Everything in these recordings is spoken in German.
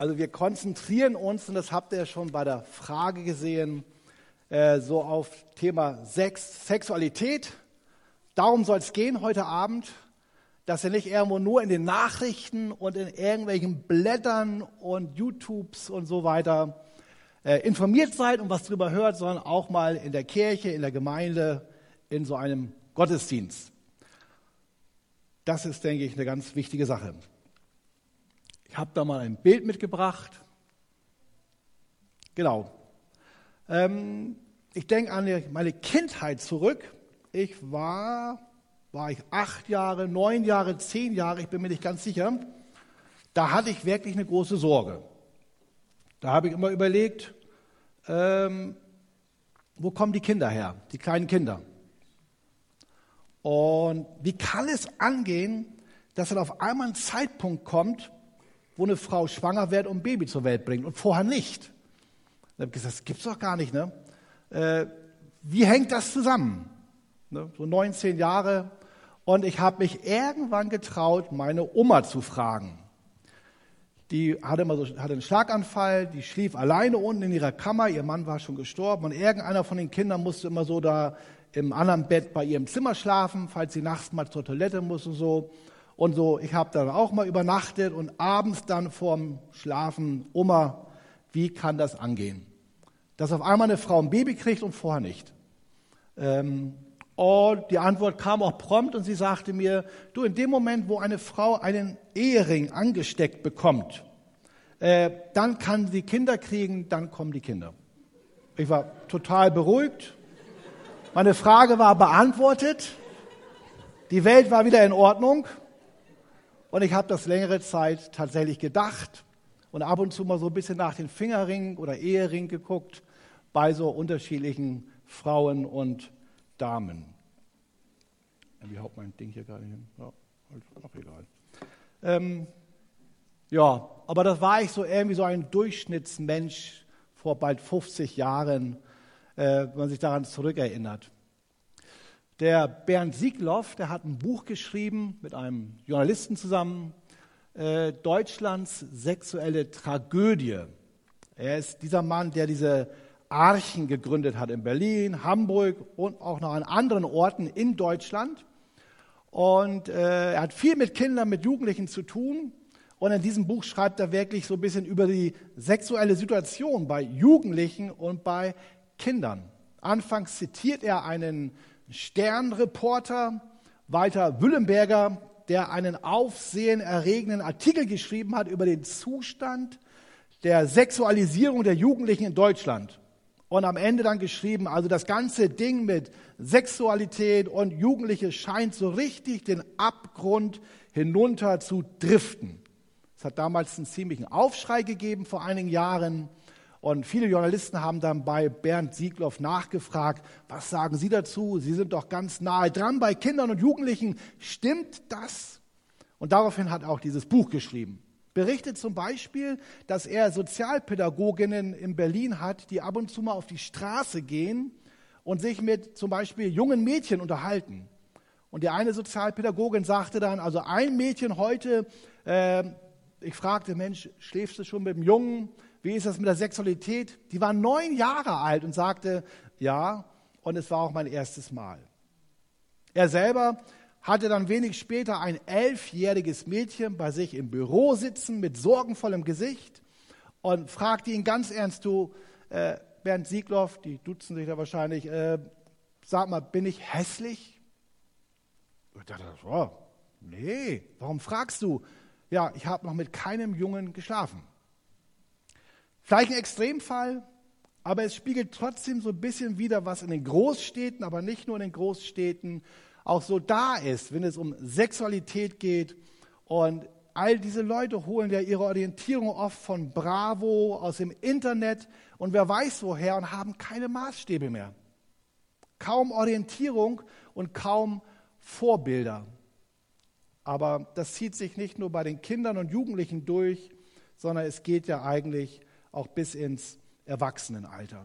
Also wir konzentrieren uns, und das habt ihr ja schon bei der Frage gesehen, so auf Thema Sexualität. Darum soll es gehen heute Abend, dass ihr nicht irgendwo nur in den Nachrichten und in irgendwelchen Blättern und YouTubes und so weiter informiert seid und was drüber hört, sondern auch mal in der Kirche, in der Gemeinde, in so einem Gottesdienst. Das ist, denke ich, eine ganz wichtige Sache. Ich habe da mal ein Bild mitgebracht. Genau. Ich denke an meine Kindheit zurück. Ich war ich 8 Jahre, 9 Jahre, 10 Jahre, ich bin mir nicht ganz sicher. Da hatte ich wirklich eine große Sorge. Da habe ich immer überlegt, wo kommen die Kinder her, die kleinen Kinder? Und wie kann es angehen, dass dann auf einmal ein Zeitpunkt kommt, wo eine Frau schwanger wird und ein Baby zur Welt bringt und vorher nicht? Da habe ich gesagt, das gibt's doch gar nicht, ne? Wie hängt das zusammen? Ne? So 19 Jahre. Und ich habe mich irgendwann getraut, meine Oma zu fragen. Die hatte einen Schlaganfall, die schlief alleine unten in ihrer Kammer, ihr Mann war schon gestorben und irgendeiner von den Kindern musste immer so da im anderen Bett bei ihrem Zimmer schlafen, falls sie nachts mal zur Toilette muss und so. Und so, ich habe dann auch mal übernachtet und abends dann vorm Schlafen, Oma, wie kann das angehen? Dass auf einmal eine Frau ein Baby kriegt und vorher nicht. Und die Antwort kam auch prompt und sie sagte mir, du, in dem Moment, wo eine Frau einen Ehering angesteckt bekommt, dann kann sie Kinder kriegen, dann kommen die Kinder. Ich war total beruhigt. Meine Frage war beantwortet. Die Welt war wieder in Ordnung. Und ich habe das längere Zeit tatsächlich gedacht und ab und zu mal so ein bisschen nach den Fingerringen oder Ehering geguckt bei so unterschiedlichen Frauen und Damen. Wie haut mein Ding hier gerade hin? Ja, auch egal. Ja, aber das war ich so irgendwie so ein Durchschnittsmensch vor bald 50 Jahren, wenn man sich daran zurückerinnert. Der Bernd Siegloff, der hat ein Buch geschrieben mit einem Journalisten zusammen, Deutschlands sexuelle Tragödie. Er ist dieser Mann, der diese Archen gegründet hat in Berlin, Hamburg und auch noch an anderen Orten in Deutschland. Und er hat viel mit Kindern, mit Jugendlichen zu tun. Und in diesem Buch schreibt er wirklich so ein bisschen über die sexuelle Situation bei Jugendlichen und bei Kindern. Anfangs zitiert er einen Stern-Reporter, Walter Wüllenberger, der einen aufsehenerregenden Artikel geschrieben hat über den Zustand der Sexualisierung der Jugendlichen in Deutschland. Und am Ende dann geschrieben, also das ganze Ding mit Sexualität und Jugendliche scheint so richtig den Abgrund hinunter zu driften. Es hat damals einen ziemlichen Aufschrei gegeben vor einigen Jahren. Und viele Journalisten haben dann bei Bernd Siegloff nachgefragt, was sagen Sie dazu? Sie sind doch ganz nahe dran bei Kindern und Jugendlichen. Stimmt das? Und daraufhin hat er auch dieses Buch geschrieben. Berichtet zum Beispiel, dass er Sozialpädagoginnen in Berlin hat, die ab und zu mal auf die Straße gehen und sich mit zum Beispiel jungen Mädchen unterhalten. Und die eine Sozialpädagogin sagte dann, also ein Mädchen heute, ich fragte, Mensch, schläfst du schon mit dem Jungen? Wie ist das mit der Sexualität? Die war 9 Jahre alt und sagte, ja, und es war auch mein erstes Mal. Er selber hatte dann wenig später ein 11-jähriges Mädchen bei sich im Büro sitzen mit sorgenvollem Gesicht und fragte ihn ganz ernst, du, Bernd Siegloff, die duzen sich da wahrscheinlich, sag mal, bin ich hässlich? Ich dachte, oh, nee, warum fragst du? Ja, ich habe noch mit keinem Jungen geschlafen. Vielleicht ein Extremfall, aber es spiegelt trotzdem so ein bisschen wider, was in den Großstädten, aber nicht nur in den Großstädten, auch so da ist, wenn es um Sexualität geht. Und all diese Leute holen ja ihre Orientierung oft von Bravo, aus dem Internet und wer weiß woher und haben keine Maßstäbe mehr. Kaum Orientierung und kaum Vorbilder. Aber das zieht sich nicht nur bei den Kindern und Jugendlichen durch, sondern es geht ja eigentlich auch bis ins Erwachsenenalter.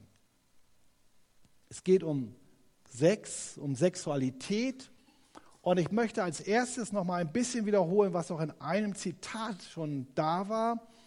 Es geht um Sex, um Sexualität. Und ich möchte als erstes noch mal ein bisschen wiederholen, was auch in einem Zitat schon da war.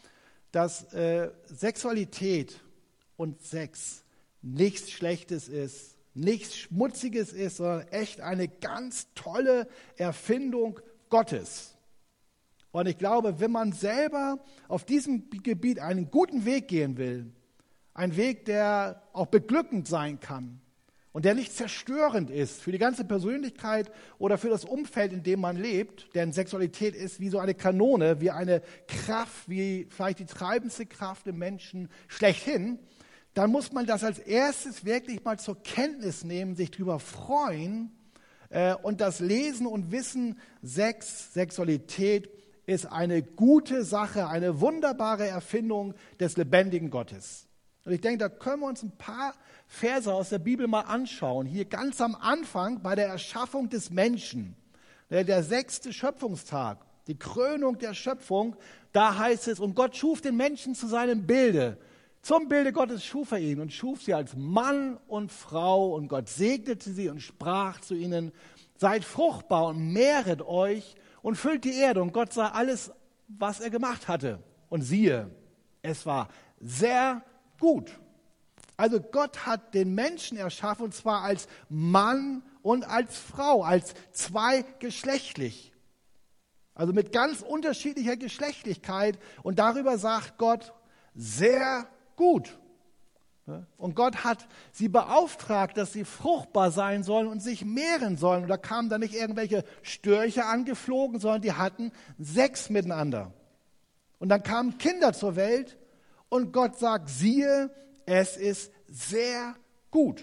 dass Sexualität und Sex nichts Schlechtes ist, nichts Schmutziges ist, sondern echt eine ganz tolle Erfindung Gottes. Und ich glaube, wenn man selber auf diesem Gebiet einen guten Weg gehen will, ein Weg, der auch beglückend sein kann und der nicht zerstörend ist für die ganze Persönlichkeit oder für das Umfeld, in dem man lebt, denn Sexualität ist wie so eine Kanone, wie eine Kraft, wie vielleicht die treibendste Kraft im Menschen schlechthin, dann muss man das als erstes wirklich mal zur Kenntnis nehmen, sich darüber freuen und das Lesen und Wissen, Sexualität ist eine gute Sache, eine wunderbare Erfindung des lebendigen Gottes. Und ich denke, da können wir uns ein paar Verse aus der Bibel mal anschauen. Hier ganz am Anfang bei der Erschaffung des Menschen, der 6. Schöpfungstag, die Krönung der Schöpfung, da heißt es, und Gott schuf den Menschen zu seinem Bilde. Zum Bilde Gottes schuf er ihn und schuf sie als Mann und Frau. Und Gott segnete sie und sprach zu ihnen, seid fruchtbar und mehret euch und füllt die Erde. Und Gott sah alles, was er gemacht hatte. Und siehe, es war sehr gut. Also Gott hat den Menschen erschaffen, und zwar als Mann und als Frau, als zweigeschlechtlich. Also mit ganz unterschiedlicher Geschlechtlichkeit. Und darüber sagt Gott, sehr gut. Und Gott hat sie beauftragt, dass sie fruchtbar sein sollen und sich mehren sollen. Und da kamen dann nicht irgendwelche Störche angeflogen, sondern die hatten Sex miteinander. Und dann kamen Kinder zur Welt und Gott sagt, siehe, es ist sehr gut.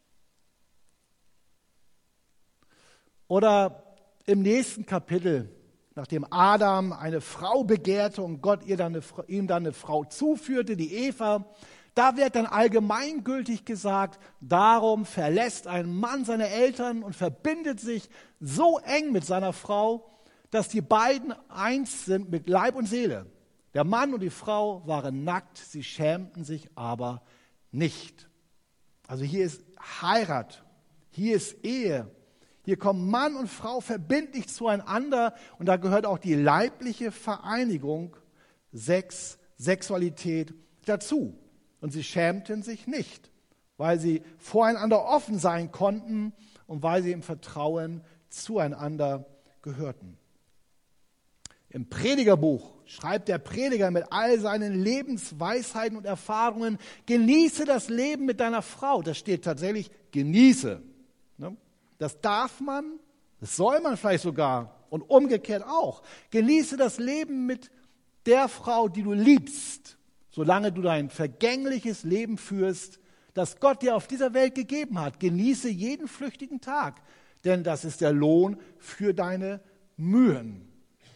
Oder im nächsten Kapitel, nachdem Adam eine Frau begehrte und Gott ihm dann eine Frau zuführte, die Eva, da wird dann allgemeingültig gesagt, darum verlässt ein Mann seine Eltern und verbindet sich so eng mit seiner Frau, dass die beiden eins sind mit Leib und Seele. Der Mann und die Frau waren nackt, sie schämten sich aber nicht. Also hier ist Heirat, hier ist Ehe. Hier kommen Mann und Frau verbindlich zueinander und da gehört auch die leibliche Vereinigung, Sexualität dazu. Und sie schämten sich nicht, weil sie voreinander offen sein konnten und weil sie im Vertrauen zueinander gehörten. Im Predigerbuch schreibt der Prediger mit all seinen Lebensweisheiten und Erfahrungen, genieße das Leben mit deiner Frau. Das steht tatsächlich, genieße. Das darf man, das soll man vielleicht sogar und umgekehrt auch. Genieße das Leben mit der Frau, die du liebst, solange du dein vergängliches Leben führst, das Gott dir auf dieser Welt gegeben hat. Genieße jeden flüchtigen Tag, denn das ist der Lohn für deine Mühen.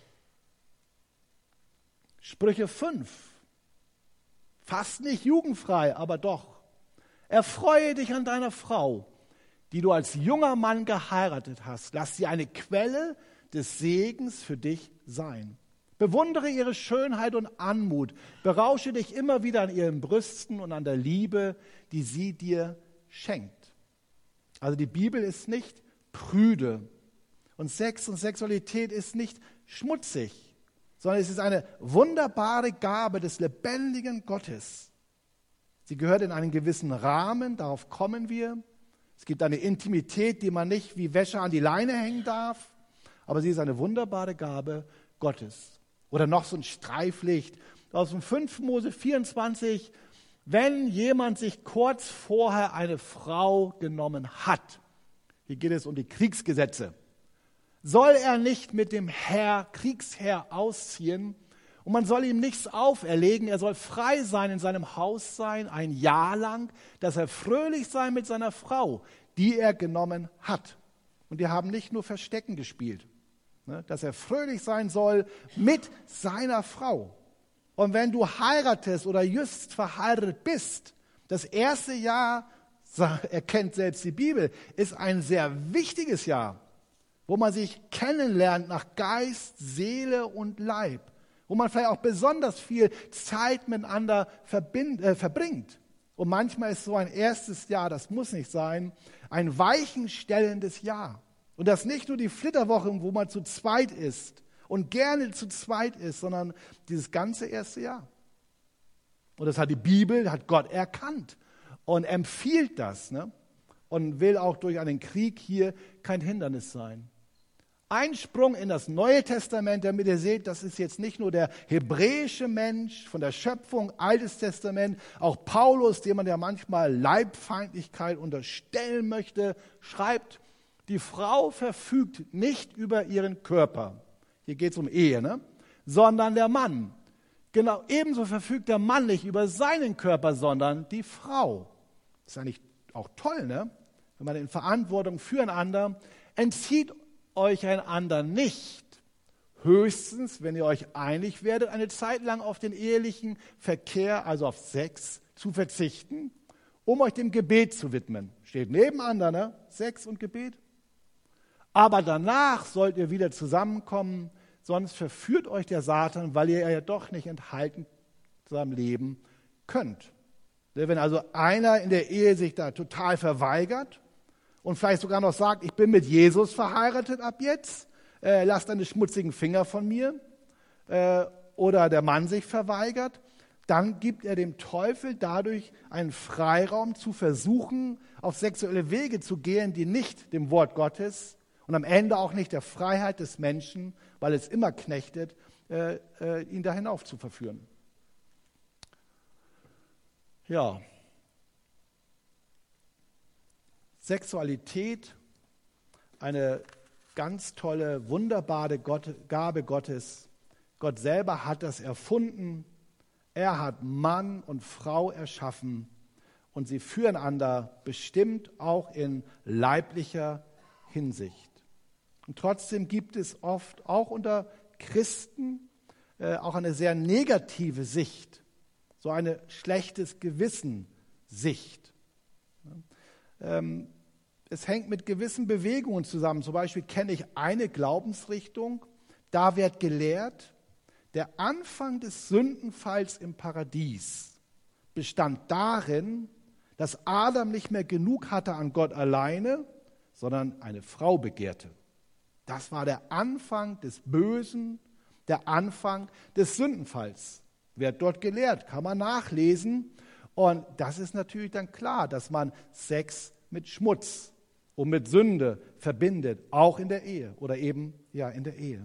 Sprüche 5, fast nicht jugendfrei, aber doch. Erfreue dich an deiner Frau, die du als junger Mann geheiratet hast. Lass sie eine Quelle des Segens für dich sein. Bewundere ihre Schönheit und Anmut. Berausche dich immer wieder an ihren Brüsten und an der Liebe, die sie dir schenkt. Also die Bibel ist nicht prüde und Sex und Sexualität ist nicht schmutzig, sondern es ist eine wunderbare Gabe des lebendigen Gottes. Sie gehört in einen gewissen Rahmen, darauf kommen wir. Es gibt eine Intimität, die man nicht wie Wäsche an die Leine hängen darf, aber sie ist eine wunderbare Gabe Gottes. Oder noch so ein Streiflicht aus dem 5. Mose 24, wenn jemand sich kurz vorher eine Frau genommen hat, hier geht es um die Kriegsgesetze, soll er nicht mit dem Kriegsherr ausziehen und man soll ihm nichts auferlegen, er soll frei sein in seinem Haus sein, ein Jahr lang, dass er fröhlich sei mit seiner Frau, die er genommen hat. Und die haben nicht nur Verstecken gespielt, dass er fröhlich sein soll mit seiner Frau. Und wenn du heiratest oder just verheiratet bist, das erste Jahr, erkennt selbst die Bibel, ist ein sehr wichtiges Jahr, wo man sich kennenlernt nach Geist, Seele und Leib, wo man vielleicht auch besonders viel Zeit miteinander verbringt. Und manchmal ist so ein erstes Jahr, das muss nicht sein, ein weichenstellendes Jahr. Und das nicht nur die Flitterwochen, wo man zu zweit ist und gerne zu zweit ist, sondern dieses ganze erste Jahr. Und das hat die Bibel, hat Gott erkannt und empfiehlt das, ne? Und will auch durch einen Krieg hier kein Hindernis sein. Ein Sprung in das Neue Testament, damit ihr seht, das ist jetzt nicht nur der hebräische Mensch von der Schöpfung, Altes Testament, auch Paulus, dem man ja manchmal Leibfeindlichkeit unterstellen möchte, schreibt, die Frau verfügt nicht über ihren Körper, hier geht es um Ehe, ne? Sondern der Mann. Genau, ebenso verfügt der Mann nicht über seinen Körper, sondern die Frau. Das ist eigentlich auch toll, ne? Wenn man in Verantwortung füreinander entzieht euch einander nicht, höchstens, wenn ihr euch einig werdet, eine Zeit lang auf den ehelichen Verkehr, also auf Sex, zu verzichten, um euch dem Gebet zu widmen. Steht nebeneinander, ne? Sex und Gebet. Aber danach sollt ihr wieder zusammenkommen, sonst verführt euch der Satan, weil ihr ja doch nicht enthalten zusammen leben könnt. Wenn also einer in der Ehe sich da total verweigert, und vielleicht sogar noch sagt, ich bin mit Jesus verheiratet ab jetzt, lass deine schmutzigen Finger von mir, oder der Mann sich verweigert, dann gibt er dem Teufel dadurch einen Freiraum zu versuchen, auf sexuelle Wege zu gehen, die nicht dem Wort Gottes und am Ende auch nicht der Freiheit des Menschen, weil es immer knechtet, ihn da hinauf zu verführen. Ja. Sexualität, eine ganz tolle, wunderbare Gabe Gottes. Gott selber hat das erfunden. Er hat Mann und Frau erschaffen und sie füreinander bestimmt, auch in leiblicher Hinsicht. Und trotzdem gibt es oft auch unter Christen auch eine sehr negative Sicht, so eine schlechtes Gewissen-Sicht. Es hängt mit gewissen Bewegungen zusammen. Zum Beispiel kenne ich eine Glaubensrichtung, da wird gelehrt, der Anfang des Sündenfalls im Paradies bestand darin, dass Adam nicht mehr genug hatte an Gott alleine, sondern eine Frau begehrte. Das war der Anfang des Bösen, der Anfang des Sündenfalls. Wird dort gelehrt, kann man nachlesen. Und das ist natürlich dann klar, dass man Sex mit Schmutz und mit Sünde verbindet, auch in der Ehe oder eben ja in der Ehe.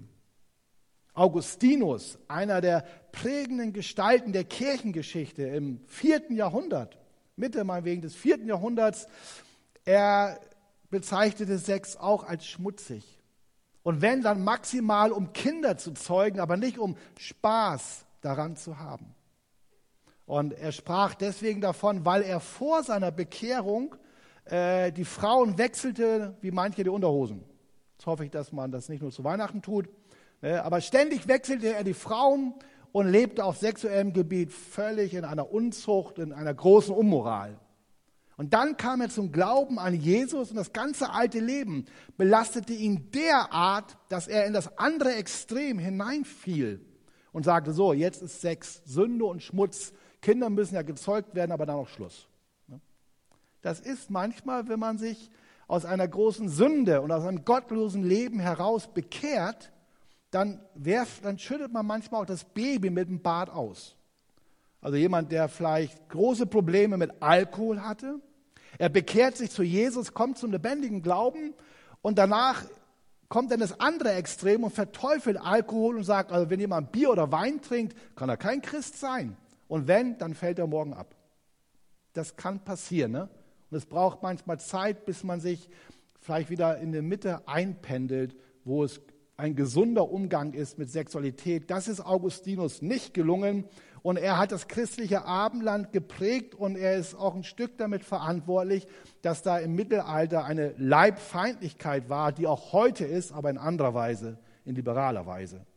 Augustinus, einer der prägenden Gestalten der Kirchengeschichte im 4. Jahrhundert, Mitte meinetwegen des 4. Jahrhunderts, er bezeichnete Sex auch als schmutzig. Und wenn, dann maximal, um Kinder zu zeugen, aber nicht um Spaß daran zu haben. Und er sprach deswegen davon, weil er vor seiner Bekehrung die Frauen wechselte, wie manche die Unterhosen. Jetzt hoffe ich, dass man das nicht nur zu Weihnachten tut. Aber ständig wechselte er die Frauen und lebte auf sexuellem Gebiet völlig in einer Unzucht, in einer großen Unmoral. Und dann kam er zum Glauben an Jesus und das ganze alte Leben belastete ihn derart, dass er in das andere Extrem hineinfiel und sagte, so, jetzt ist Sex Sünde und Schmutz. Kinder müssen ja gezeugt werden, aber dann auch Schluss. Das ist manchmal, wenn man sich aus einer großen Sünde und aus einem gottlosen Leben heraus bekehrt, dann schüttet man manchmal auch das Baby mit dem Bad aus. Also jemand, der vielleicht große Probleme mit Alkohol hatte, er bekehrt sich zu Jesus, kommt zum lebendigen Glauben und danach kommt dann das andere Extrem und verteufelt Alkohol und sagt, also wenn jemand Bier oder Wein trinkt, kann er kein Christ sein. Und wenn, dann fällt er morgen ab. Das kann passieren, ne? Und es braucht manchmal Zeit, bis man sich vielleicht wieder in der Mitte einpendelt, wo es ein gesunder Umgang ist mit Sexualität. Das ist Augustinus nicht gelungen und er hat das christliche Abendland geprägt und er ist auch ein Stück damit verantwortlich, dass da im Mittelalter eine Leibfeindlichkeit war, die auch heute ist, aber in anderer Weise, in liberaler Weise.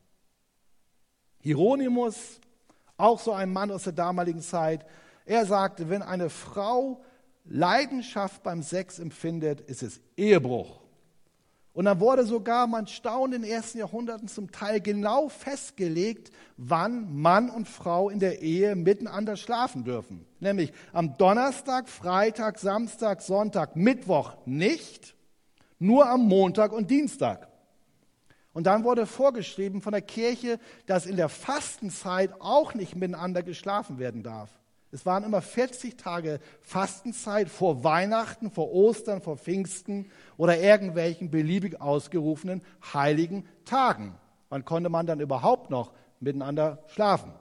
Hieronymus, auch so ein Mann aus der damaligen Zeit, er sagte, wenn eine Frau Leidenschaft beim Sex empfindet, ist es Ehebruch. Und dann wurde sogar, man staunt in den ersten Jahrhunderten zum Teil genau festgelegt, wann Mann und Frau in der Ehe miteinander schlafen dürfen. Nämlich am Donnerstag, Freitag, Samstag, Sonntag, Mittwoch nicht, nur am Montag und Dienstag. Und dann wurde vorgeschrieben von der Kirche, dass in der Fastenzeit auch nicht miteinander geschlafen werden darf. Es waren immer 40 Tage Fastenzeit vor Weihnachten, vor Ostern, vor Pfingsten oder irgendwelchen beliebig ausgerufenen heiligen Tagen. Wann konnte man dann überhaupt noch miteinander schlafen?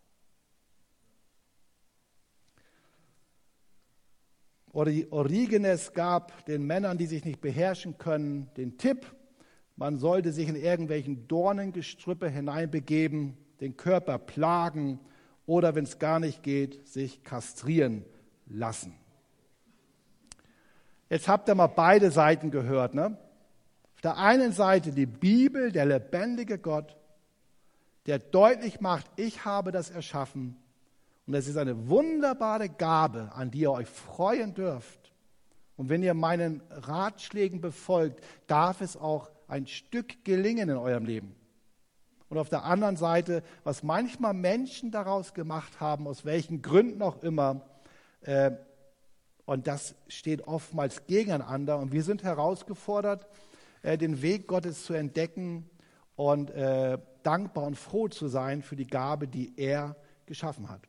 Origenes gab den Männern, die sich nicht beherrschen können, den Tipp, man sollte sich in irgendwelchen Dornengestrüppe hineinbegeben, den Körper plagen oder, wenn es gar nicht geht, sich kastrieren lassen. Jetzt habt ihr mal beide Seiten gehört, ne? Auf der einen Seite die Bibel, der lebendige Gott, der deutlich macht, ich habe das erschaffen. Und es ist eine wunderbare Gabe, an die ihr euch freuen dürft. Und wenn ihr meinen Ratschlägen befolgt, darf es auch ein Stück gelingen in eurem Leben. Und auf der anderen Seite, was manchmal Menschen daraus gemacht haben, aus welchen Gründen auch immer, und das steht oftmals gegeneinander. Und wir sind herausgefordert, den Weg Gottes zu entdecken und dankbar und froh zu sein für die Gabe, die er geschaffen hat.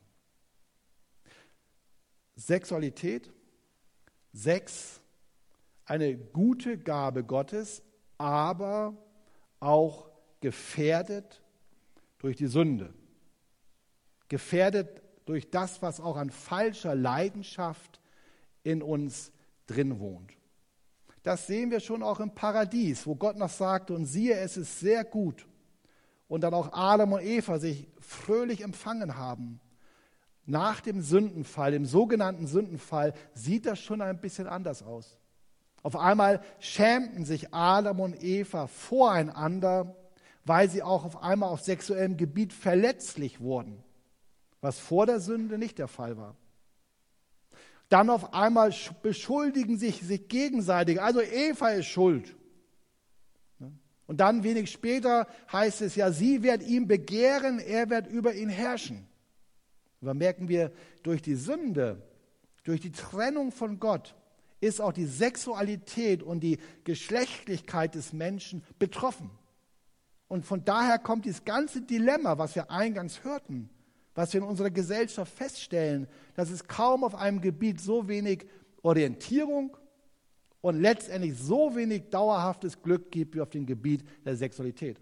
Sexualität, Sex, eine gute Gabe Gottes, aber auch gefährdet durch die Sünde. Gefährdet durch das, was auch an falscher Leidenschaft in uns drin wohnt. Das sehen wir schon auch im Paradies, wo Gott noch sagte, und siehe, es ist sehr gut. Und dann auch Adam und Eva sich fröhlich empfangen haben. Nach dem Sündenfall, dem sogenannten Sündenfall, sieht das schon ein bisschen anders aus. Auf einmal schämten sich Adam und Eva voreinander, weil sie auch auf einmal auf sexuellem Gebiet verletzlich wurden, was vor der Sünde nicht der Fall war. Dann auf einmal beschuldigen sich gegenseitig, also Eva ist schuld. Und dann wenig später heißt es ja, sie wird ihn begehren, er wird über ihn herrschen. Und dann merken wir, durch die Sünde, durch die Trennung von Gott, ist auch die Sexualität und die Geschlechtlichkeit des Menschen betroffen. Und von daher kommt dieses ganze Dilemma, was wir eingangs hörten, was wir in unserer Gesellschaft feststellen, dass es kaum auf einem Gebiet so wenig Orientierung und letztendlich so wenig dauerhaftes Glück gibt wie auf dem Gebiet der Sexualität.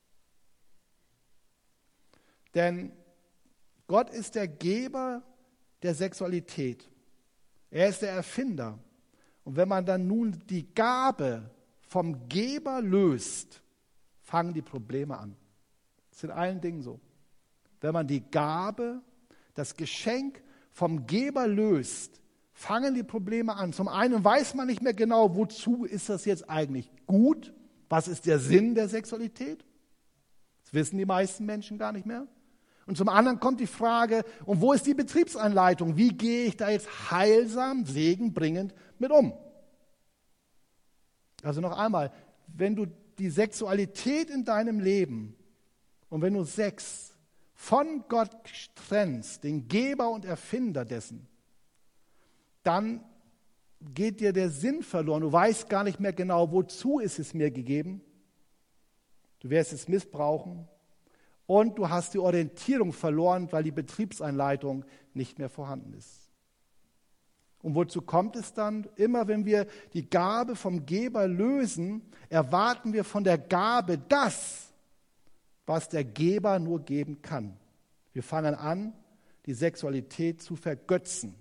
Denn Gott ist der Geber der Sexualität. Er ist der Erfinder. Und wenn man dann nun die Gabe vom Geber löst, fangen die Probleme an. Das ist in allen Dingen so. Wenn man die Gabe, das Geschenk vom Geber löst, fangen die Probleme an. Zum einen weiß man nicht mehr genau, wozu ist das jetzt eigentlich gut? Was ist der Sinn der Sexualität? Das wissen die meisten Menschen gar nicht mehr. Und zum anderen kommt die Frage, und wo ist die Betriebsanleitung? Wie gehe ich da jetzt heilsam, segenbringend mit um? Also noch einmal, wenn du die Sexualität in deinem Leben und wenn du Sex von Gott trennst, den Geber und Erfinder dessen, dann geht dir der Sinn verloren. Du weißt gar nicht mehr genau, wozu ist es mir gegeben. Du wirst es missbrauchen. Und du hast die Orientierung verloren, weil die Betriebsanleitung nicht mehr vorhanden ist. Und wozu kommt es dann? Immer wenn wir die Gabe vom Geber lösen, erwarten wir von der Gabe das, was der Geber nur geben kann. Wir fangen an, die Sexualität zu vergötzen.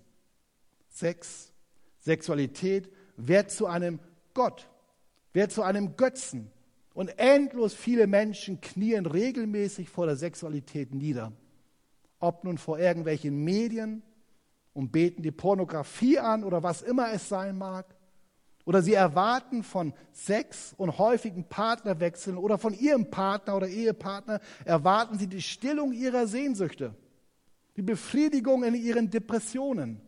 Sexualität wird zu einem Gott, wird zu einem Götzen. Und endlos viele Menschen knien regelmäßig vor der Sexualität nieder. Ob nun vor irgendwelchen Medien und beten die Pornografie an oder was immer es sein mag. Oder sie erwarten von Sex und häufigen Partnerwechseln oder von ihrem Partner oder Ehepartner, erwarten sie die Stillung ihrer Sehnsüchte, die Befriedigung in ihren Depressionen,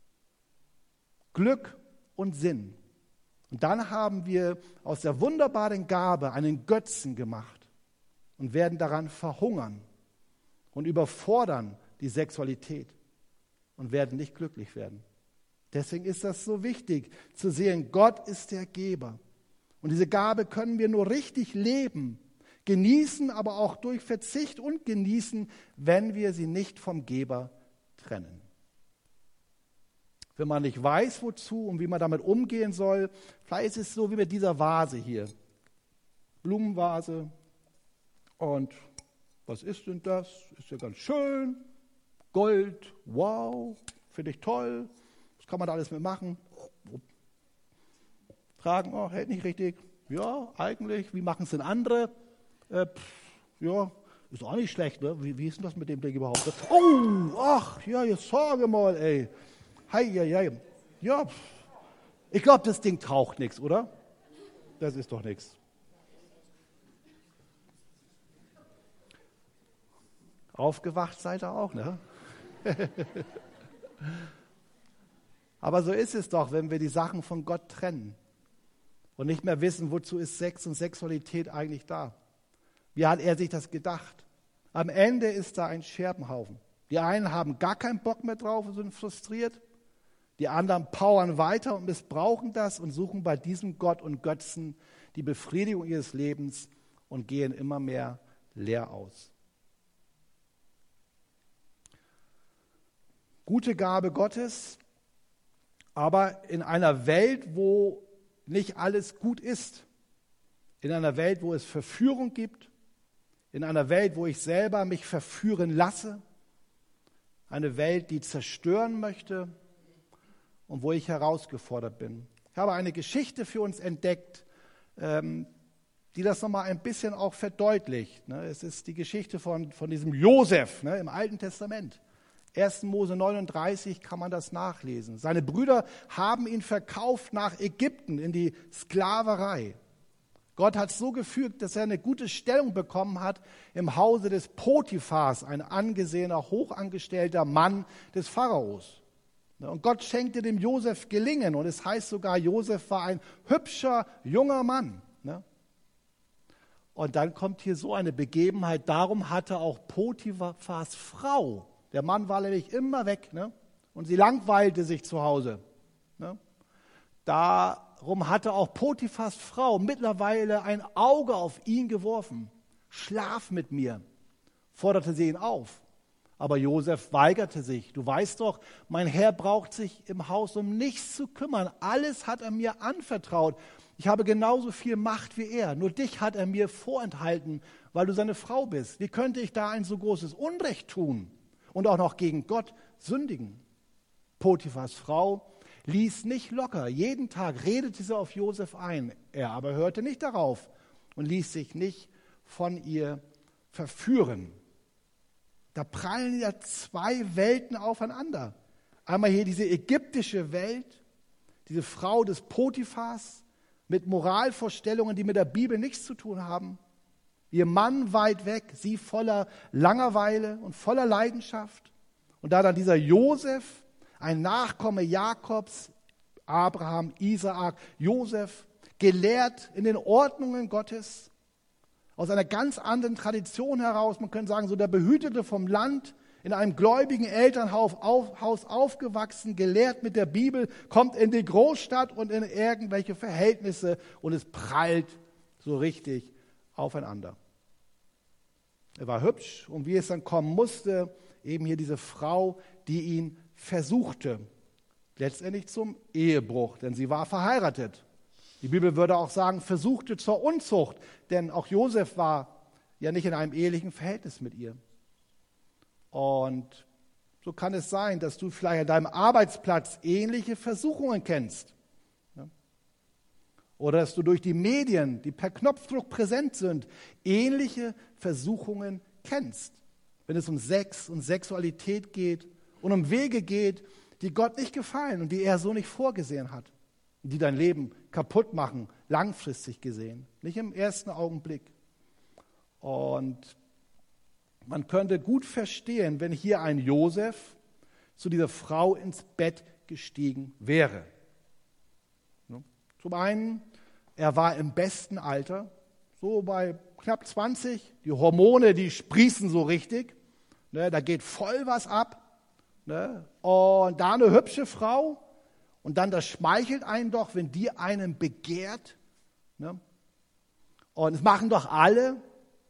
Glück und Sinn. Und dann haben wir aus der wunderbaren Gabe einen Götzen gemacht und werden daran verhungern und überfordern die Sexualität und werden nicht glücklich werden. Deswegen ist das so wichtig zu sehen, Gott ist der Geber. Und diese Gabe können wir nur richtig leben, Genießen, aber auch durch Verzicht und Genießen, wenn wir sie nicht vom Geber trennen. Wenn man nicht weiß, wozu und wie man damit umgehen soll, vielleicht ist es so wie mit dieser Vase hier. Blumenvase. Und was ist denn das? Ist ja ganz schön. Gold, wow, finde ich toll. Was kann man da alles mitmachen? Tragen, oh, hält nicht richtig. Ja, eigentlich. Wie machen es denn andere? Ja, ist auch nicht schlecht, ne? Wie ist denn das mit dem Ding überhaupt? Oh, ach, ja, jetzt sorge mal, ey. Hei. Ja, ich glaube, das Ding taucht nichts, oder? Das ist doch nichts. Aufgewacht seid ihr auch, ne? Aber so ist es doch, wenn wir die Sachen von Gott trennen und nicht mehr wissen, wozu ist Sex und Sexualität eigentlich da. Wie hat er sich das gedacht? Am Ende ist da ein Scherbenhaufen. Die einen haben gar keinen Bock mehr drauf und sind frustriert. Die anderen powern weiter und missbrauchen das und suchen bei diesem Gott und Götzen die Befriedigung ihres Lebens und gehen immer mehr leer aus. Gute Gabe Gottes, aber in einer Welt, wo nicht alles gut ist, in einer Welt, wo es Verführung gibt, in einer Welt, wo ich selber mich verführen lasse, eine Welt, die zerstören möchte und wo ich herausgefordert bin. Ich habe eine Geschichte für uns entdeckt, die das nochmal ein bisschen auch verdeutlicht. Es ist die Geschichte von diesem Josef im Alten Testament. 1. Mose 39 kann man das nachlesen. Seine Brüder haben ihn verkauft nach Ägypten in die Sklaverei. Gott hat es so gefügt, dass er eine gute Stellung bekommen hat im Hause des Potiphars, ein angesehener, hochangestellter Mann des Pharaos. Und Gott schenkte dem Josef Gelingen und es heißt sogar, Josef war ein hübscher, junger Mann. Und dann kommt hier so eine Begebenheit, darum hatte auch Potiphars Frau, der Mann war nämlich immer weg, und sie langweilte sich zu Hause. Darum hatte auch Potiphars Frau mittlerweile ein Auge auf ihn geworfen. Schlaf mit mir, forderte sie ihn auf. Aber Josef weigerte sich. Du weißt doch, mein Herr braucht sich im Haus um nichts zu kümmern. Alles hat er mir anvertraut. Ich habe genauso viel Macht wie er. Nur dich hat er mir vorenthalten, weil du seine Frau bist. Wie könnte ich da ein so großes Unrecht tun und auch noch gegen Gott sündigen? Potiphars Frau ließ nicht locker. Jeden Tag redete sie auf Josef ein. Er aber hörte nicht darauf und ließ sich nicht von ihr verführen. Da prallen ja zwei Welten aufeinander. Einmal hier diese ägyptische Welt, diese Frau des Potiphars mit Moralvorstellungen, die mit der Bibel nichts zu tun haben. Ihr Mann weit weg, sie voller Langeweile und voller Leidenschaft. Und da dann dieser Josef, ein Nachkomme Jakobs, Abraham, Isaak, Josef, gelehrt in den Ordnungen Gottes, aus einer ganz anderen Tradition heraus, man könnte sagen, so der Behütete vom Land, in einem gläubigen Elternhaus aufgewachsen, gelehrt mit der Bibel, kommt in die Großstadt und in irgendwelche Verhältnisse und es prallt so richtig aufeinander. Er war hübsch und wie es dann kommen musste, eben hier diese Frau, die ihn versuchte, letztendlich zum Ehebruch, denn sie war verheiratet. Die Bibel würde auch sagen, versuchte zur Unzucht, denn auch Josef war ja nicht in einem ehelichen Verhältnis mit ihr. Und so kann es sein, dass du vielleicht an deinem Arbeitsplatz ähnliche Versuchungen kennst. Oder dass du durch die Medien, die per Knopfdruck präsent sind, ähnliche Versuchungen kennst. Wenn es um Sex und Sexualität geht und um Wege geht, die Gott nicht gefallen und die er so nicht vorgesehen hat. Die dein Leben kaputt machen, langfristig gesehen, nicht im ersten Augenblick. Und man könnte gut verstehen, wenn hier ein Josef zu dieser Frau ins Bett gestiegen wäre. Zum einen, er war im besten Alter, so bei knapp 20, die Hormone, die sprießen so richtig, da geht voll was ab. Und da eine hübsche Frau, und dann, das schmeichelt einen doch, wenn die einen begehrt. Und es machen doch alle,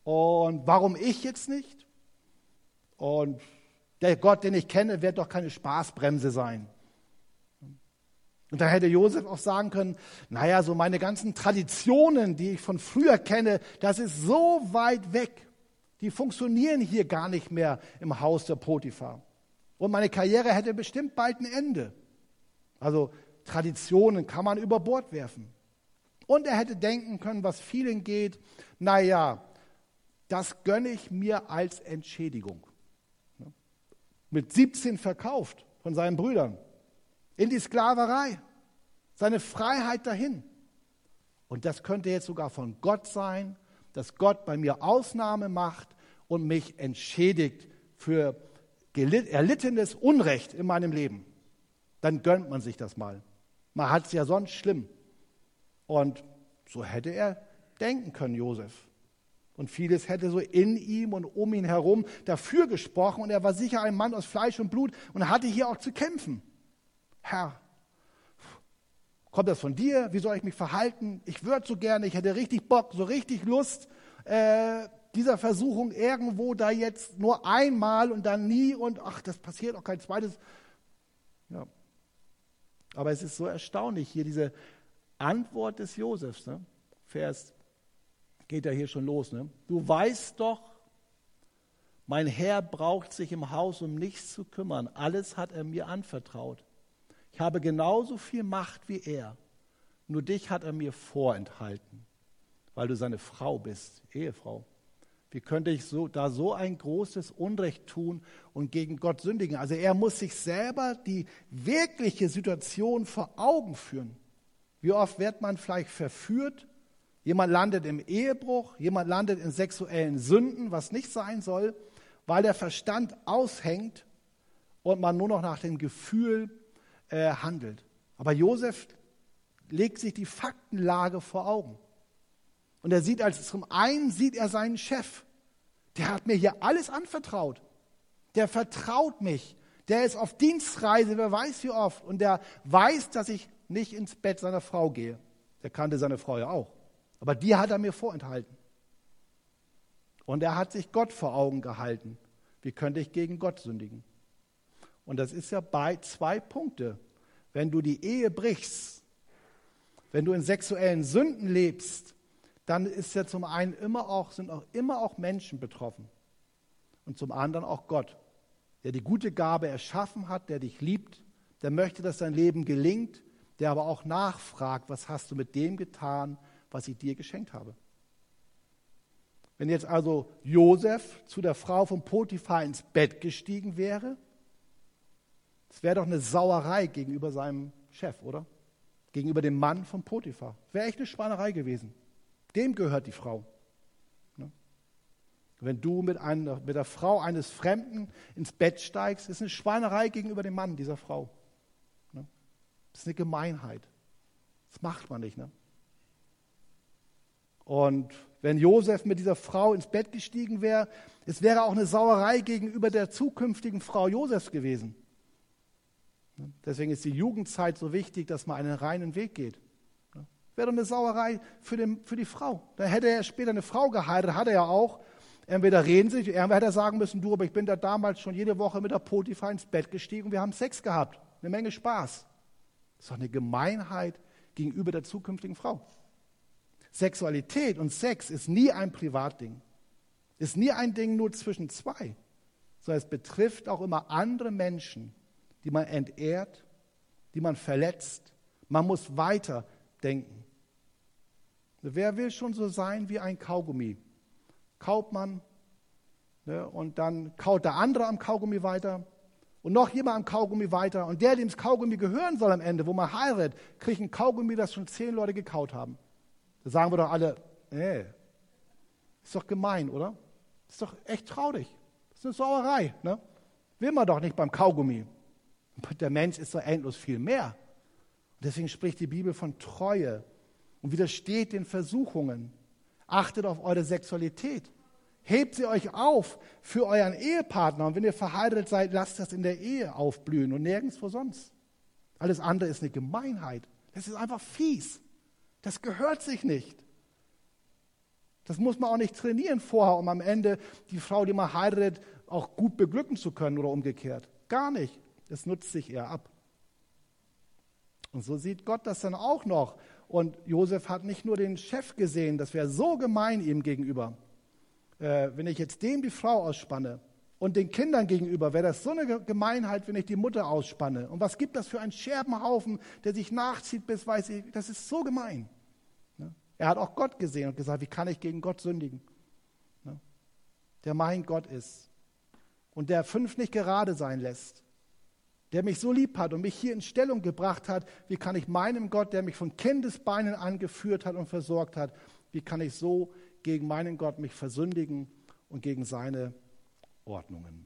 Und warum ich jetzt nicht? Und der Gott, den ich kenne, wird doch keine Spaßbremse sein. Und da hätte Josef auch sagen können, naja, so meine ganzen Traditionen, die ich von früher kenne, das ist so weit weg. Die funktionieren hier gar nicht mehr im Haus der Potiphar. Und meine Karriere hätte bestimmt bald ein Ende. Also Traditionen kann man über Bord werfen. Und er hätte denken können, was vielen geht, naja, das gönne ich mir als Entschädigung. Mit 17 verkauft von seinen Brüdern. In die Sklaverei, seine Freiheit dahin. Und das könnte jetzt sogar von Gott sein, dass Gott bei mir Ausnahme macht und mich entschädigt für erlittenes Unrecht in meinem Leben. Dann gönnt man sich das mal. Man hat es ja sonst schlimm. Und so hätte er denken können, Josef. Und vieles hätte so in ihm und um ihn herum dafür gesprochen. Und er war sicher ein Mann aus Fleisch und Blut und hatte hier auch zu kämpfen. Herr, kommt das von dir? Wie soll ich mich verhalten? Ich würde so gerne, ich hätte richtig Bock, so richtig Lust, dieser Versuchung irgendwo da jetzt nur einmal und dann nie und ach, das passiert auch kein zweites. Ja. Aber es ist so erstaunlich hier, diese Antwort des Josefs, ne? Vers, geht ja hier schon los. Ne? Du weißt doch, mein Herr braucht sich im Haus um nichts zu kümmern. Alles hat er mir anvertraut. Ich habe genauso viel Macht wie er. Nur dich hat er mir vorenthalten, weil du seine Frau bist, Ehefrau. Wie könnte ich da so ein großes Unrecht tun und gegen Gott sündigen? Also er muss sich selber die wirkliche Situation vor Augen führen. Wie oft wird man vielleicht verführt? Jemand landet im Ehebruch, jemand landet in sexuellen Sünden, was nicht sein soll, weil der Verstand aushängt und man nur noch nach dem Gefühl handelt. Aber Josef legt sich die Faktenlage vor Augen. Und er sieht, zum einen sieht er seinen Chef. Der hat mir hier alles anvertraut. Der vertraut mich. Der ist auf Dienstreise, wer weiß wie oft. Und der weiß, dass ich nicht ins Bett seiner Frau gehe. Der kannte seine Frau ja auch. Aber die hat er mir vorenthalten. Und er hat sich Gott vor Augen gehalten. Wie könnte ich gegen Gott sündigen? Und das ist ja bei 2 Punkte. Wenn du die Ehe brichst, wenn du in sexuellen Sünden lebst, dann ist ja zum einen sind auch immer Menschen betroffen. Und zum anderen auch Gott, der die gute Gabe erschaffen hat, der dich liebt, der möchte, dass dein Leben gelingt, der aber auch nachfragt, was hast du mit dem getan, was ich dir geschenkt habe. Wenn jetzt also Josef zu der Frau von Potiphar ins Bett gestiegen wäre, das wäre doch eine Sauerei gegenüber seinem Chef, oder? Gegenüber dem Mann von Potiphar. Wäre echt eine Schweinerei gewesen. Dem gehört die Frau. Ne? Wenn du mit der Frau eines Fremden ins Bett steigst, ist eine Schweinerei gegenüber dem Mann dieser Frau. Ne? Das ist eine Gemeinheit. Das macht man nicht. Ne? Und wenn Josef mit dieser Frau ins Bett gestiegen wäre, es wäre auch eine Sauerei gegenüber der zukünftigen Frau Josefs gewesen. Deswegen ist die Jugendzeit so wichtig, dass man einen reinen Weg geht. Wäre doch eine Sauerei für die Frau. Da hätte er später eine Frau geheiratet, hat er ja auch. Entweder reden sie, irgendwer hätte er sagen müssen, du, aber ich bin da damals schon jede Woche mit der Potiphar ins Bett gestiegen und wir haben Sex gehabt. Eine Menge Spaß. Das ist doch eine Gemeinheit gegenüber der zukünftigen Frau. Sexualität und Sex ist nie ein Privatding. Ist nie ein Ding nur zwischen zwei. Sondern es betrifft auch immer andere Menschen, die man entehrt, die man verletzt. Man muss weiterdenken. Wer will schon so sein wie ein Kaugummi? Kaut man, ne, und dann kaut der andere am Kaugummi weiter und noch jemand am Kaugummi weiter. Und der, dem das Kaugummi gehören soll am Ende, wo man heiratet, kriegt ein Kaugummi, das schon 10 Leute gekaut haben. Da sagen wir doch alle, ist doch gemein, oder? Ist doch echt traurig. Das ist eine Sauerei. Ne? Will man doch nicht beim Kaugummi. Der Mensch ist doch endlos viel mehr. Und deswegen spricht die Bibel von Treue und widersteht den Versuchungen. Achtet auf eure Sexualität. Hebt sie euch auf für euren Ehepartner. Und wenn ihr verheiratet seid, lasst das in der Ehe aufblühen und nirgendwo sonst. Alles andere ist eine Gemeinheit. Das ist einfach fies. Das gehört sich nicht. Das muss man auch nicht trainieren vorher, um am Ende die Frau, die man heiratet, auch gut beglücken zu können oder umgekehrt. Gar nicht. Es nutzt sich eher ab. Und so sieht Gott das dann auch noch. Und Josef hat nicht nur den Chef gesehen, das wäre so gemein ihm gegenüber. Wenn ich jetzt dem die Frau ausspanne und den Kindern gegenüber, wäre das so eine Gemeinheit, wenn ich die Mutter ausspanne. Und was gibt das für einen Scherbenhaufen, der sich nachzieht bis weiß ich, das ist so gemein. Er hat auch Gott gesehen und gesagt, wie kann ich gegen Gott sündigen? Der mein Gott ist und der 5 nicht gerade sein lässt, der mich so lieb hat und mich hier in Stellung gebracht hat, wie kann ich meinem Gott, der mich von Kindesbeinen angeführt hat und versorgt hat, wie kann ich so gegen meinen Gott mich versündigen und gegen seine Ordnungen?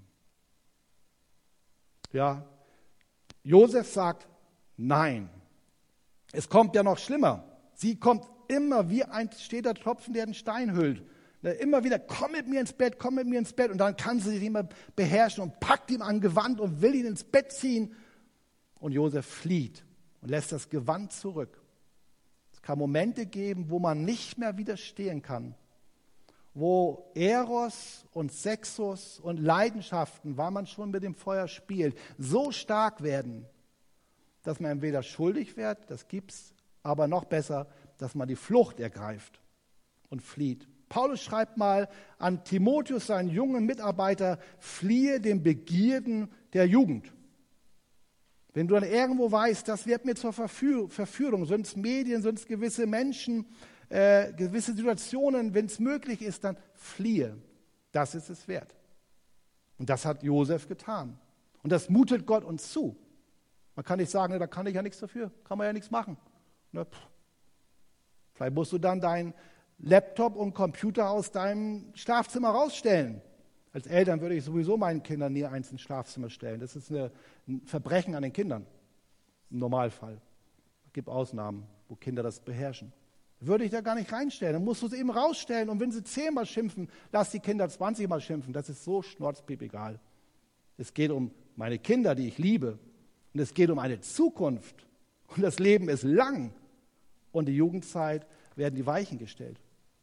Ja, Josef sagt nein. Es kommt ja noch schlimmer. Sie kommt immer wie ein steter Tropfen, der den Stein hüllt. Immer wieder, komm mit mir ins Bett, komm mit mir ins Bett. Und dann kann sie sich nicht mehr beherrschen und packt ihm an Gewand und will ihn ins Bett ziehen. Und Josef flieht und lässt das Gewand zurück. Es kann Momente geben, wo man nicht mehr widerstehen kann. Wo Eros und Sexus und Leidenschaften, weil man schon mit dem Feuer spielt, so stark werden, dass man entweder schuldig wird, das gibt's, aber noch besser, dass man die Flucht ergreift und flieht. Paulus schreibt mal an Timotheus, seinen jungen Mitarbeiter, fliehe den Begierden der Jugend. Wenn du dann irgendwo weißt, das wird mir zur Verführung, sind es Medien, sind es gewisse Menschen, gewisse Situationen, wenn es möglich ist, dann fliehe. Das ist es wert. Und das hat Josef getan. Und das mutet Gott uns zu. Man kann nicht sagen, da kann ich ja nichts dafür, kann man ja nichts machen. Vielleicht musst du dann deinen Laptop und Computer aus deinem Schlafzimmer rausstellen. Als Eltern würde ich sowieso meinen Kindern nie eins ins Schlafzimmer stellen. Das ist ein Verbrechen an den Kindern, im Normalfall. Es gibt Ausnahmen, wo Kinder das beherrschen. Würde ich da gar nicht reinstellen. Dann musst du sie eben rausstellen. Und wenn sie 10-mal schimpfen, lass die Kinder 20-mal schimpfen. Das ist so schnurzpiepegal. Es geht um meine Kinder, die ich liebe. Und es geht um eine Zukunft. Und das Leben ist lang. Und die Jugendzeit werden die Weichen gestellt.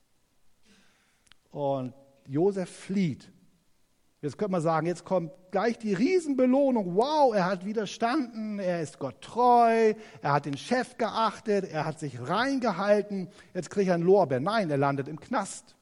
Und Josef flieht. Jetzt könnte man sagen, jetzt kommt gleich die Riesenbelohnung. Wow, er hat widerstanden, er ist Gott treu, er hat den Chef geachtet, er hat sich reingehalten. Jetzt kriegt er einen Lorbeer. Nein, er landet im Knast.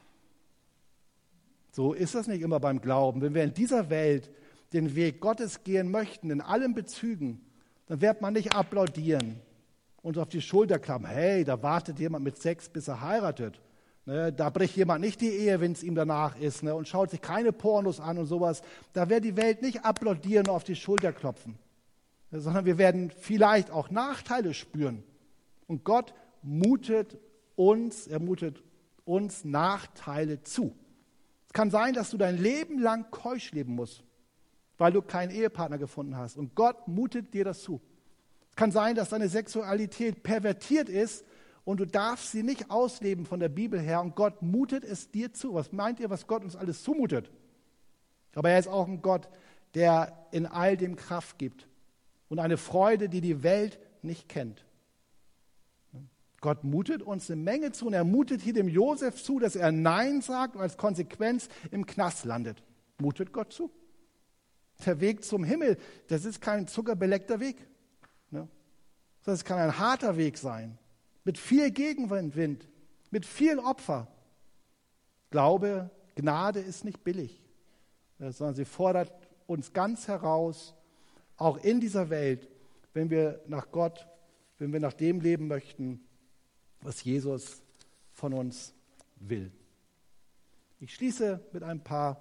So ist das nicht immer beim Glauben. Wenn wir in dieser Welt den Weg Gottes gehen möchten, in allen Bezügen, dann wird man nicht applaudieren und auf die Schulter klappen. Hey, da wartet jemand mit Sex, bis er heiratet. Da bricht jemand nicht die Ehe, wenn es ihm danach ist, und schaut sich keine Pornos an und sowas. Da wird die Welt nicht applaudieren und auf die Schulter klopfen, sondern wir werden vielleicht auch Nachteile spüren. Und Gott mutet uns Nachteile zu. Es kann sein, dass du dein Leben lang keusch leben musst, weil du keinen Ehepartner gefunden hast. Und Gott mutet dir das zu. Es kann sein, dass deine Sexualität pervertiert ist, und du darfst sie nicht ausleben von der Bibel her. Und Gott mutet es dir zu. Was meint ihr, was Gott uns alles zumutet? Aber er ist auch ein Gott, der in all dem Kraft gibt. Und eine Freude, die die Welt nicht kennt. Gott mutet uns eine Menge zu. Und er mutet hier dem Josef zu, dass er Nein sagt und als Konsequenz im Knast landet. Mutet Gott zu. Der Weg zum Himmel, das ist kein zuckerbeleckter Weg. Das kann ein harter Weg sein. Mit viel Gegenwind, mit viel Opfer. Glaube, Gnade ist nicht billig, sondern sie fordert uns ganz heraus, auch in dieser Welt, wenn wir nach Gott, wenn wir nach dem leben möchten, was Jesus von uns will. Ich schließe mit ein paar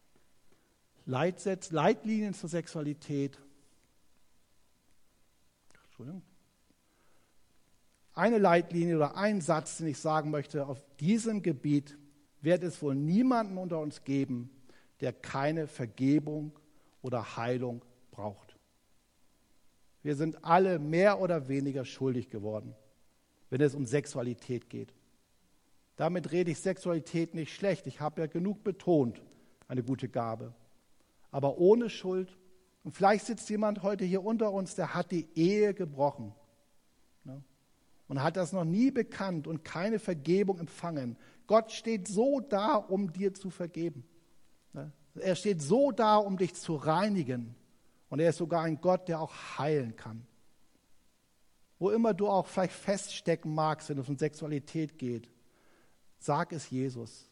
Leitlinien zur Sexualität. Entschuldigung. Eine Leitlinie oder ein Satz, den ich sagen möchte, auf diesem Gebiet wird es wohl niemanden unter uns geben, der keine Vergebung oder Heilung braucht. Wir sind alle mehr oder weniger schuldig geworden, wenn es um Sexualität geht. Damit rede ich Sexualität nicht schlecht. Ich habe ja genug betont, eine gute Gabe. Aber ohne Schuld. Und vielleicht sitzt jemand heute hier unter uns, der hat die Ehe gebrochen. und hat das noch nie bekannt und keine Vergebung empfangen. Gott steht so da, um dir zu vergeben. Er steht so da, um dich zu reinigen. Und er ist sogar ein Gott, der auch heilen kann. Wo immer du auch vielleicht feststecken magst, wenn es um Sexualität geht, sag es Jesus.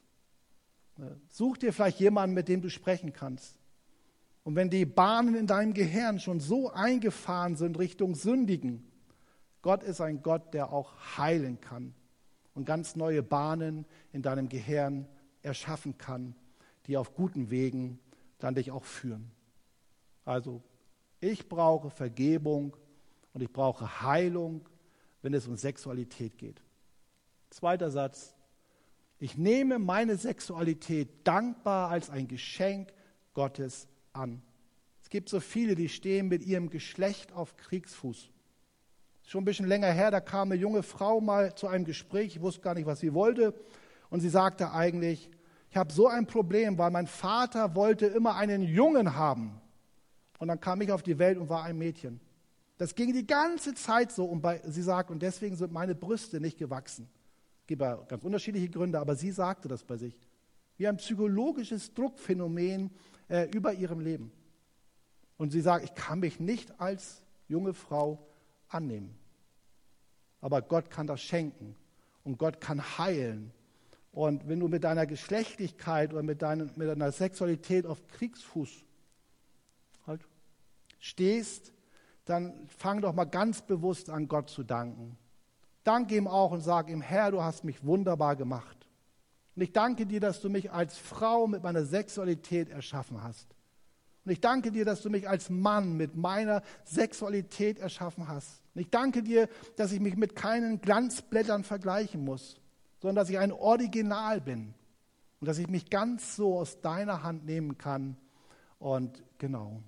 Such dir vielleicht jemanden, mit dem du sprechen kannst. Und wenn die Bahnen in deinem Gehirn schon so eingefahren sind Richtung Sündigen, Gott ist ein Gott, der auch heilen kann und ganz neue Bahnen in deinem Gehirn erschaffen kann, die auf guten Wegen dann dich auch führen. Also, ich brauche Vergebung und ich brauche Heilung, wenn es um Sexualität geht. Zweiter Satz. Ich nehme meine Sexualität dankbar als ein Geschenk Gottes an. Es gibt so viele, die stehen mit ihrem Geschlecht auf Kriegsfuß. Schon ein bisschen länger her, da kam eine junge Frau mal zu einem Gespräch, ich wusste gar nicht, was sie wollte, und sie sagte eigentlich, ich habe so ein Problem, weil mein Vater wollte immer einen Jungen haben. Und dann kam ich auf die Welt und war ein Mädchen. Das ging die ganze Zeit so. Und sie sagt, und deswegen sind meine Brüste nicht gewachsen. Es gibt ja ganz unterschiedliche Gründe, aber sie sagte das bei sich. Wie ein psychologisches Druckphänomen über ihrem Leben. Und sie sagt, ich kann mich nicht als junge Frau annehmen. Aber Gott kann das schenken. Und Gott kann heilen. Und wenn du mit deiner Geschlechtlichkeit oder mit deiner Sexualität auf Kriegsfuß halt stehst, dann fang doch mal ganz bewusst an, Gott zu danken. Danke ihm auch und sag ihm, Herr, du hast mich wunderbar gemacht. Und ich danke dir, dass du mich als Frau mit meiner Sexualität erschaffen hast. Und ich danke dir, dass du mich als Mann mit meiner Sexualität erschaffen hast. Und ich danke dir, dass ich mich mit keinen Glanzblättern vergleichen muss, sondern dass ich ein Original bin und dass ich mich ganz so aus deiner Hand nehmen kann. Und genau.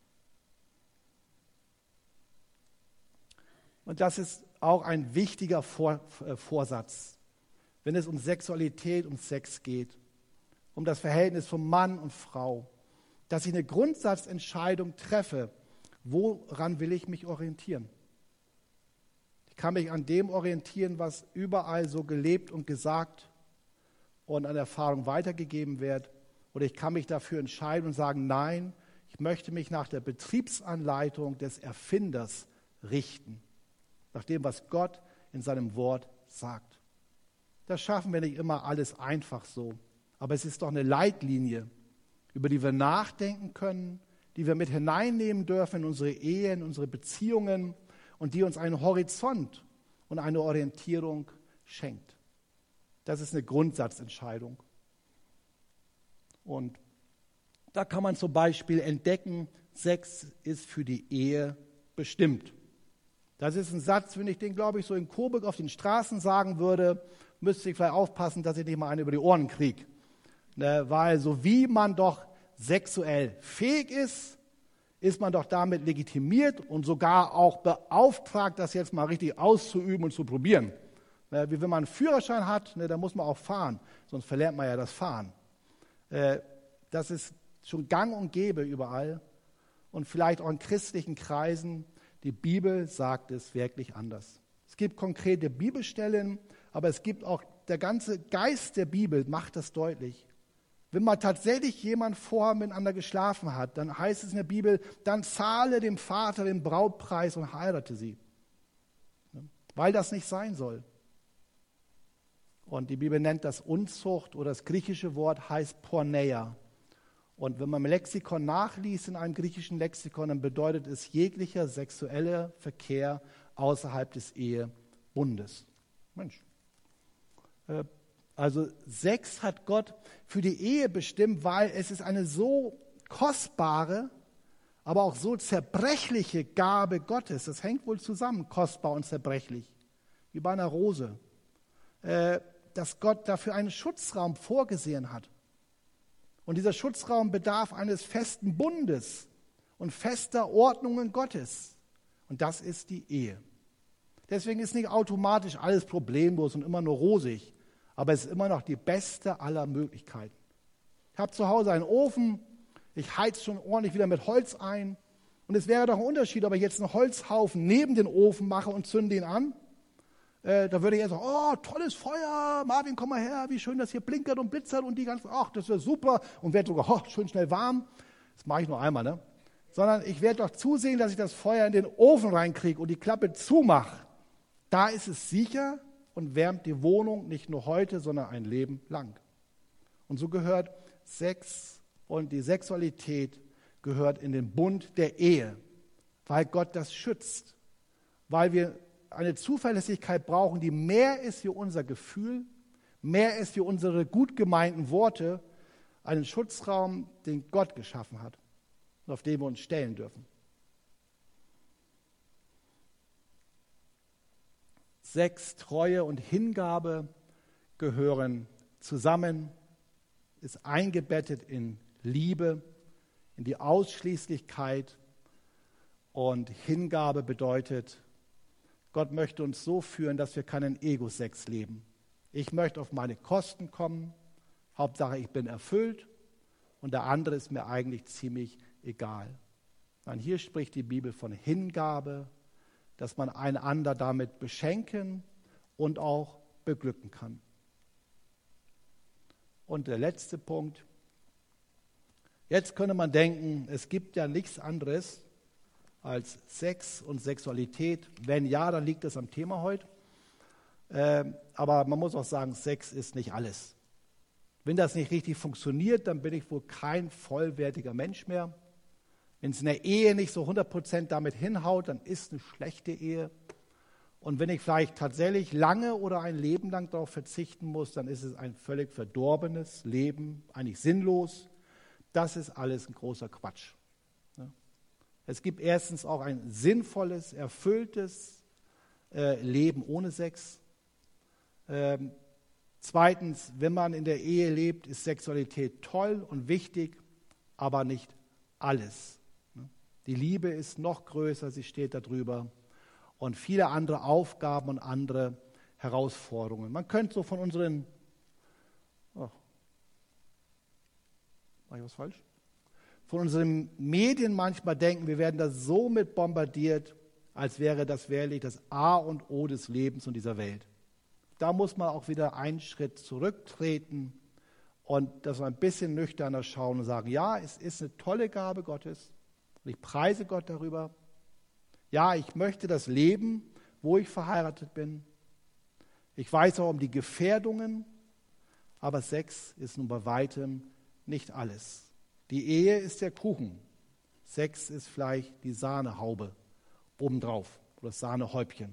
Und das ist auch ein wichtiger Vorsatz, wenn es um Sexualität und Sex geht, um das Verhältnis von Mann und Frau, dass ich eine Grundsatzentscheidung treffe, woran will ich mich orientieren? Ich kann mich an dem orientieren, was überall so gelebt und gesagt und an Erfahrung weitergegeben wird, oder ich kann mich dafür entscheiden und sagen, nein, ich möchte mich nach der Betriebsanleitung des Erfinders richten. Nach dem, was Gott in seinem Wort sagt. Das schaffen wir nicht immer alles einfach so. Aber es ist doch eine Leitlinie, über die wir nachdenken können, die wir mit hineinnehmen dürfen in unsere Ehen, in unsere Beziehungen und die uns einen Horizont und eine Orientierung schenkt. Das ist eine Grundsatzentscheidung. Und da kann man zum Beispiel entdecken, Sex ist für die Ehe bestimmt. Das ist ein Satz, wenn ich den, glaube ich, so in Coburg auf den Straßen sagen würde, müsste ich vielleicht aufpassen, dass ich nicht mal einen über die Ohren kriege. Weil so wie man doch sexuell fähig ist, ist man doch damit legitimiert und sogar auch beauftragt, das jetzt mal richtig auszuüben und zu probieren. Wie wenn man einen Führerschein hat, da muss man auch fahren, sonst verlernt man ja das Fahren. Das ist schon gang und gäbe überall und vielleicht auch in christlichen Kreisen. Die Bibel sagt es wirklich anders. Es gibt konkrete Bibelstellen, aber es gibt auch, der ganze Geist der Bibel macht das deutlich. Wenn mal tatsächlich jemand vorher miteinander geschlafen hat, dann heißt es in der Bibel, dann zahle dem Vater den Brautpreis und heirate sie. Weil das nicht sein soll. Und die Bibel nennt das Unzucht oder das griechische Wort heißt Porneia. Und wenn man im Lexikon nachliest, in einem griechischen Lexikon, dann bedeutet es jeglicher sexueller Verkehr außerhalb des Ehebundes. Mensch. Also Sex hat Gott für die Ehe bestimmt, weil es ist eine so kostbare, aber auch so zerbrechliche Gabe Gottes. Das hängt wohl zusammen, kostbar und zerbrechlich, wie bei einer Rose. Dass Gott dafür einen Schutzraum vorgesehen hat. Und dieser Schutzraum bedarf eines festen Bundes und fester Ordnungen Gottes. Und das ist die Ehe. Deswegen ist nicht automatisch alles problemlos und immer nur rosig, aber es ist immer noch die beste aller Möglichkeiten. Ich habe zu Hause einen Ofen, ich heiz schon ordentlich wieder mit Holz ein. Und es wäre doch ein Unterschied, ob ich jetzt einen Holzhaufen neben den Ofen mache und zünde ihn an, Da würde ich eher sagen, oh, tolles Feuer, Marvin, komm mal her, wie schön das hier blinkert und blitzert und die ganzen, ach, das wäre super. Und werde sogar, oh, schön schnell warm. Das mache ich nur einmal, ne? Sondern ich werde doch zusehen, dass ich das Feuer in den Ofen reinkriege und die Klappe zumache. Da ist es sicher und wärmt die Wohnung nicht nur heute, sondern ein Leben lang. Und so gehört Sex und die Sexualität gehört in den Bund der Ehe, weil Gott das schützt, weil wir eine Zuverlässigkeit brauchen, die mehr ist wie unser Gefühl, mehr ist wie unsere gut gemeinten Worte, einen Schutzraum, den Gott geschaffen hat und auf den wir uns stellen dürfen. Sex, Treue und Hingabe gehören zusammen, ist eingebettet in Liebe, in die Ausschließlichkeit, und Hingabe bedeutet, Gott möchte uns so führen, dass wir keinen Ego-Sex leben. Ich möchte auf meine Kosten kommen, Hauptsache ich bin erfüllt und der andere ist mir eigentlich ziemlich egal. Nein, hier spricht die Bibel von Hingabe, dass man einander damit beschenken und auch beglücken kann. Und der letzte Punkt. Jetzt könnte man denken, es gibt ja nichts anderes als Sex und Sexualität. Wenn ja, dann liegt es am Thema heute. Aber man muss auch sagen, Sex ist nicht alles. Wenn das nicht richtig funktioniert, dann bin ich wohl kein vollwertiger Mensch mehr. Wenn es in der Ehe nicht so 100% damit hinhaut, dann ist eine schlechte Ehe. Und wenn ich vielleicht tatsächlich lange oder ein Leben lang darauf verzichten muss, dann ist es ein völlig verdorbenes Leben, eigentlich sinnlos. Das ist alles ein großer Quatsch. Es gibt erstens auch ein sinnvolles, erfülltes Leben ohne Sex. Zweitens, wenn man in der Ehe lebt, ist Sexualität toll und wichtig, aber nicht alles. Die Liebe ist noch größer, sie steht darüber. Und viele andere Aufgaben und andere Herausforderungen. Man könnte so von unseren, mache ich was falsch? Von unseren Medien manchmal denken, wir werden da so mit bombardiert, als wäre das wirklich das A und O des Lebens und dieser Welt. Da muss man auch wieder einen Schritt zurücktreten und das ein bisschen nüchterner schauen und sagen, ja, es ist eine tolle Gabe Gottes und ich preise Gott darüber. Ja, ich möchte das Leben, wo ich verheiratet bin. Ich weiß auch um die Gefährdungen, aber Sex ist nun bei weitem nicht alles. Die Ehe ist der Kuchen. Sex ist vielleicht die Sahnehaube obendrauf oder das Sahnehäubchen.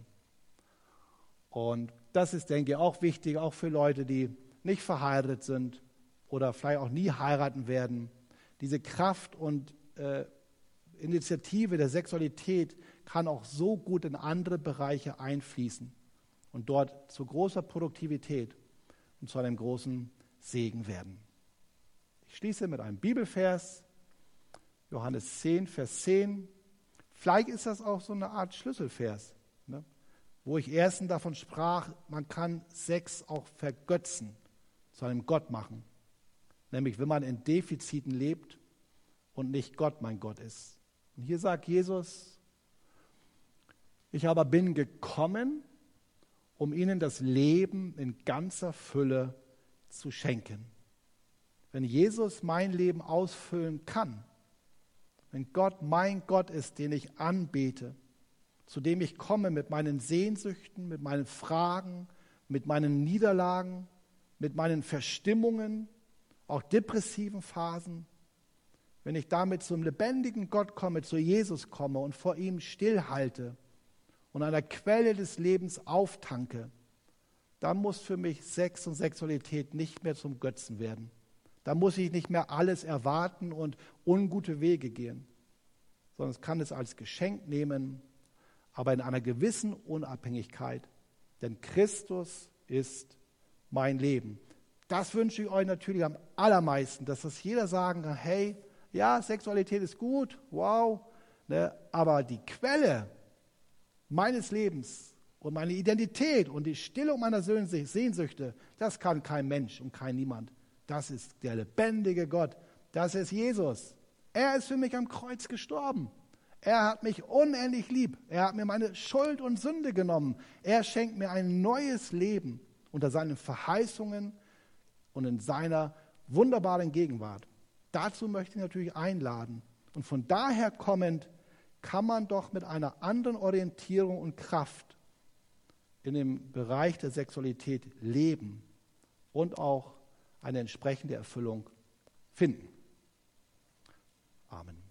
Und das ist, denke ich, auch wichtig, auch für Leute, die nicht verheiratet sind oder vielleicht auch nie heiraten werden. Diese Kraft und Initiative der Sexualität kann auch so gut in andere Bereiche einfließen und dort zu großer Produktivität und zu einem großen Segen werden. Ich schließe mit einem Bibelvers, Johannes 10, Vers 10. Vielleicht ist das auch so eine Art Schlüsselvers, ne? Wo ich erstens davon sprach, man kann Sex auch vergötzen, zu einem Gott machen. Nämlich, wenn man in Defiziten lebt und nicht Gott mein Gott ist. Und hier sagt Jesus, ich aber bin gekommen, um ihnen das Leben in ganzer Fülle zu schenken. Wenn Jesus mein Leben ausfüllen kann, wenn Gott mein Gott ist, den ich anbete, zu dem ich komme mit meinen Sehnsüchten, mit meinen Fragen, mit meinen Niederlagen, mit meinen Verstimmungen, auch depressiven Phasen, wenn ich damit zum lebendigen Gott komme, zu Jesus komme und vor ihm stillhalte und an der Quelle des Lebens auftanke, dann muss für mich Sex und Sexualität nicht mehr zum Götzen werden. Da muss ich nicht mehr alles erwarten und ungute Wege gehen, sondern ich kann es als Geschenk nehmen, aber in einer gewissen Unabhängigkeit, denn Christus ist mein Leben. Das wünsche ich euch natürlich am allermeisten, dass das jeder sagen kann, hey, ja, Sexualität ist gut, wow, ne, aber die Quelle meines Lebens und meine Identität und die Stillung meiner Sehnsüchte, das kann kein Mensch und kein Niemand. Das ist der lebendige Gott, das ist Jesus. Er ist für mich am Kreuz gestorben. Er hat mich unendlich lieb. Er hat mir meine Schuld und Sünde genommen. Er schenkt mir ein neues Leben unter seinen Verheißungen und in seiner wunderbaren Gegenwart. Dazu möchte ich natürlich einladen. Und von daher kommend kann man doch mit einer anderen Orientierung und Kraft in dem Bereich der Sexualität leben und auch eine entsprechende Erfüllung finden. Amen.